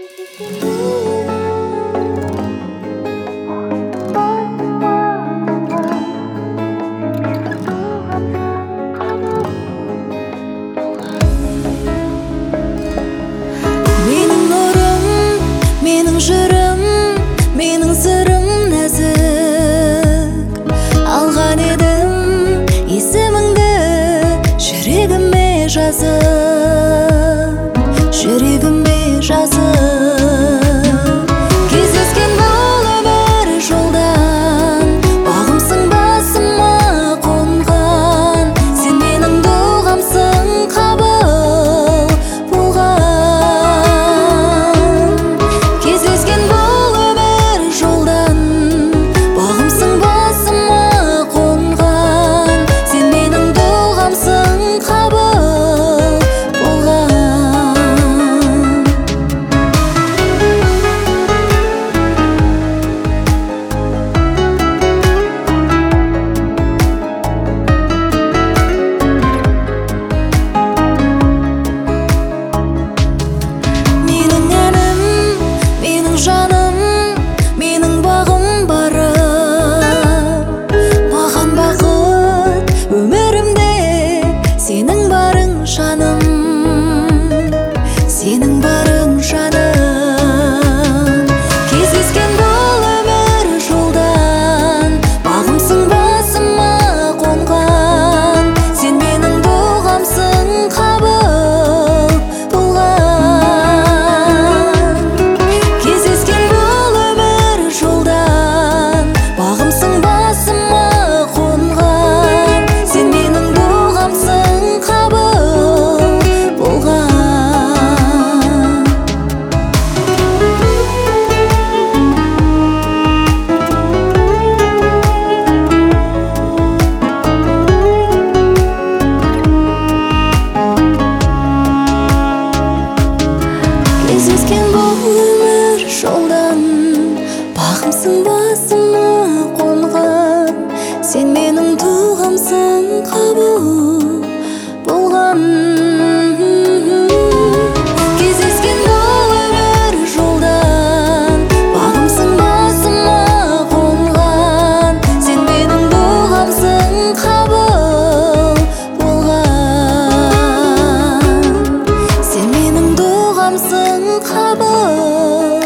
Менің нұрым, менің жырым, менің сырым нәзік. Алған едім есіміңді жүрегіме жазып, жүрегіме жазып. Кездескен бұл өмір жолдан, бағымсың басыма қонған. Сен менің дұғамсың, қабыл болған. Кездескен бұл өмір жолдан, бағымсың басыма қонған. Сен менің дұғамсың, қабыл болған. Менің әнім, менің жаным, менің бағым барым. Маған бақыт өмірімде сенің барың жаным, сенің барың жаным. Кездескен бұл өмір жолдан, бағымсың басыма қонған. Сен менің дұғамсың, қабыл болған. Кездескен бұл өмір жолдан, бағымсың басыма қонған. Сен менің дұғамсың, қабыл болған. Кездескен бұл өмір жолдан, бағымсың басыма қонған. Сен менің дұғамсың, қабыл болған. Кездескен бұл өмір жолдан, бағымсың басыма қонған. Сен менің дұғамсың, қабыл болған. Сен менің дұғамсың, қабыл